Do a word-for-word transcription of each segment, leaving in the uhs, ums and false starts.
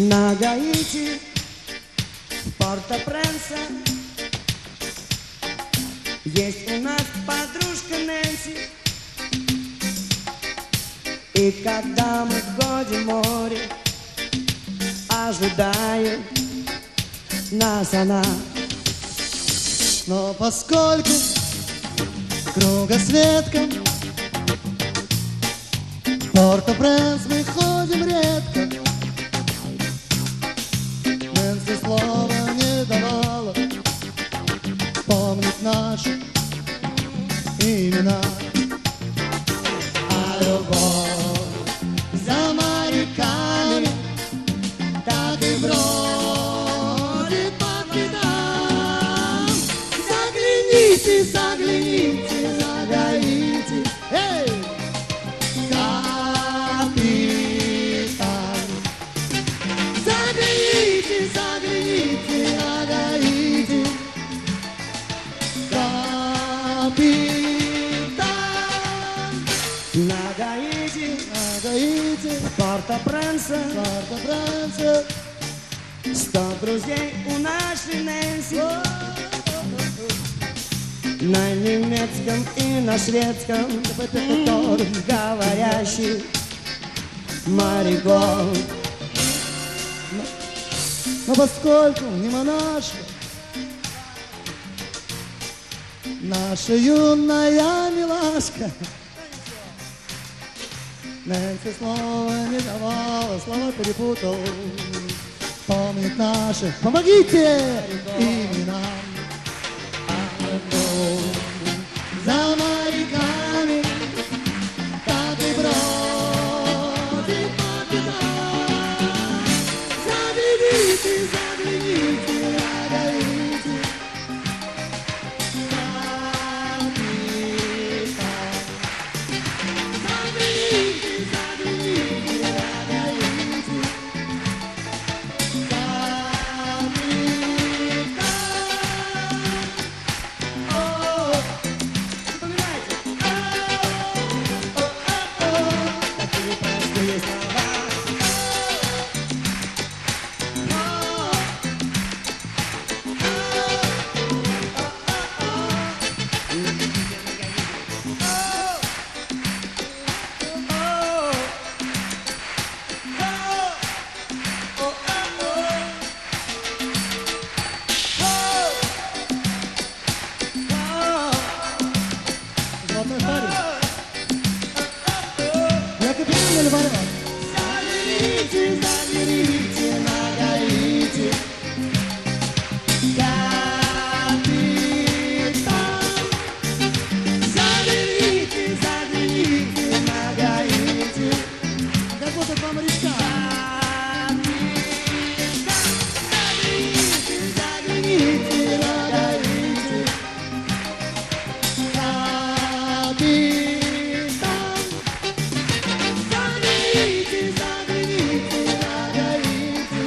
На Гаити, в Порто-Пренсе, есть у нас подружка Нэнси. И когда мы ходим в море, ожидает нас она. Но поскольку кругосветка, в Порто-Пренс мы ходим редко. Нэнси слова не давала помнить наши имена. А любовь за моряками так и бродит по пятам. Загляните, загляните на Гаити, эй, капитан. Загляните, загляните на Гаити, капитан. На Гаити, На Гаити, в Порто-Пренсе, Порто-Пренсе, сто друзей у нашей Нэнси. На немецком и на шведском говорящий моряков. но поскольку не монашка, наша юная милашка, Нэнси слова не давала, слова перепутал, помнит наши, помогите имена. За моряками так и бродит по пятам. Загляните, загляните на Гаити, капитан. Загляните, загляните на Гаити, капитан. О, Вспоминайте. Такие простые слова. Золотой парень. Я капитан или барабан? Загляните, загляните на Гаити, капитан. Загляните, загляните на Гаити, Как будто два морячка. капитан. Загляните, загляните на Гаити, Капитан. загляните, загляните на Гаити,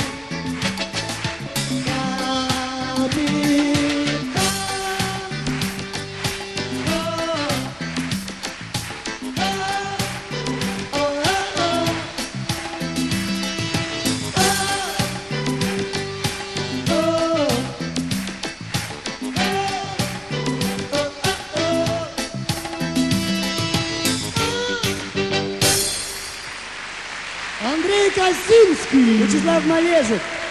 Андрей Косинский. Вячеслав Малежик.